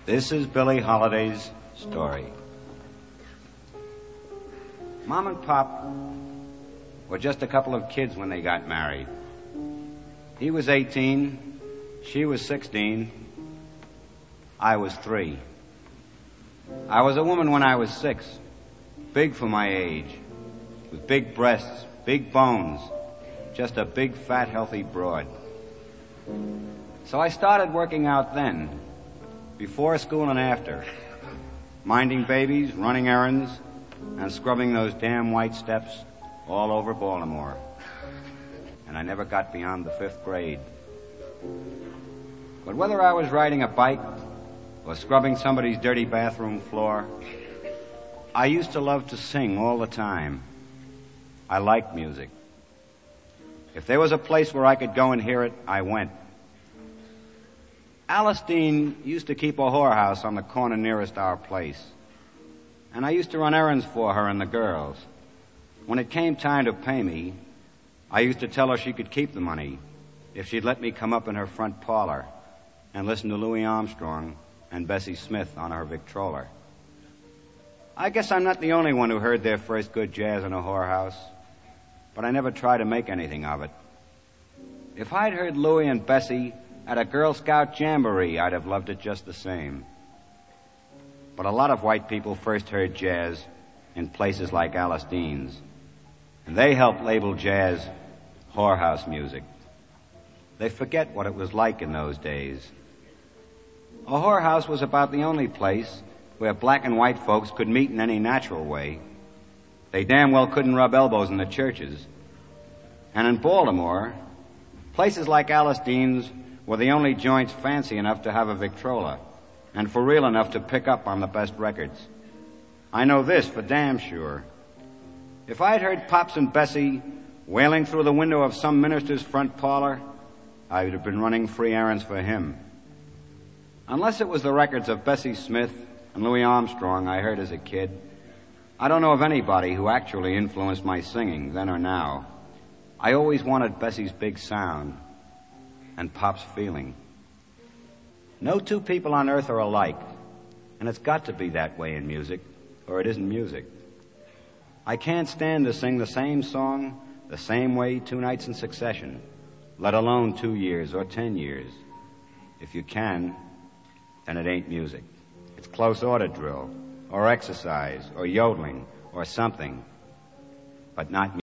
This is Billie Holiday's story. Mom and Pop were just a couple of kids when they got married. He was 18, she was 16, I was 3. I was a woman when I was 6, big for my age, with big breasts, big bones, just a big, fat, healthy broad. So I started working out then, before school and after, minding babies, running errands, and scrubbing those damn white steps all over Baltimore. And I never got beyond the 5th grade. But whether I was riding a bike or scrubbing somebody's dirty bathroom floor, I used to love to sing all the time. I liked music. If there was a place where I could go and hear it, I went. Alice Dean used to keep a whorehouse on the corner nearest our place. And I used to run errands for her and the girls. When it came time to pay me, I used to tell her she could keep the money if she'd let me come up in her front parlor and listen to Louis Armstrong and Bessie Smith on her Victrola. I guess I'm not the only one who heard their first good jazz in a whorehouse, but I never tried to make anything of it. If I'd heard Louis and Bessie at a Girl Scout jamboree, I'd have loved it just the same. But a lot of white people first heard jazz in places like Alice Dean's, and they helped label jazz whorehouse music. They forget what it was like in those days. A whorehouse was about the only place where black and white folks could meet in any natural way. They damn well couldn't rub elbows in the churches. And in Baltimore, places like Alice Dean's were the only joints fancy enough to have a Victrola and for real enough to pick up on the best records. I know this for damn sure. If I'd heard Pops and Bessie wailing through the window of some minister's front parlor, I would have been running free errands for him. Unless it was the records of Bessie Smith and Louis Armstrong I heard as a kid, I don't know of anybody who actually influenced my singing then or now. I always wanted Bessie's big sound and Pop's feeling. No two people on earth are alike, and it's got to be that way in music, or it isn't music. I can't stand to sing the same song the same way 2 nights in succession, let alone 2 years or 10 years. If you can, then it ain't music. It's close order drill, or exercise, or yodeling, or something, but not music.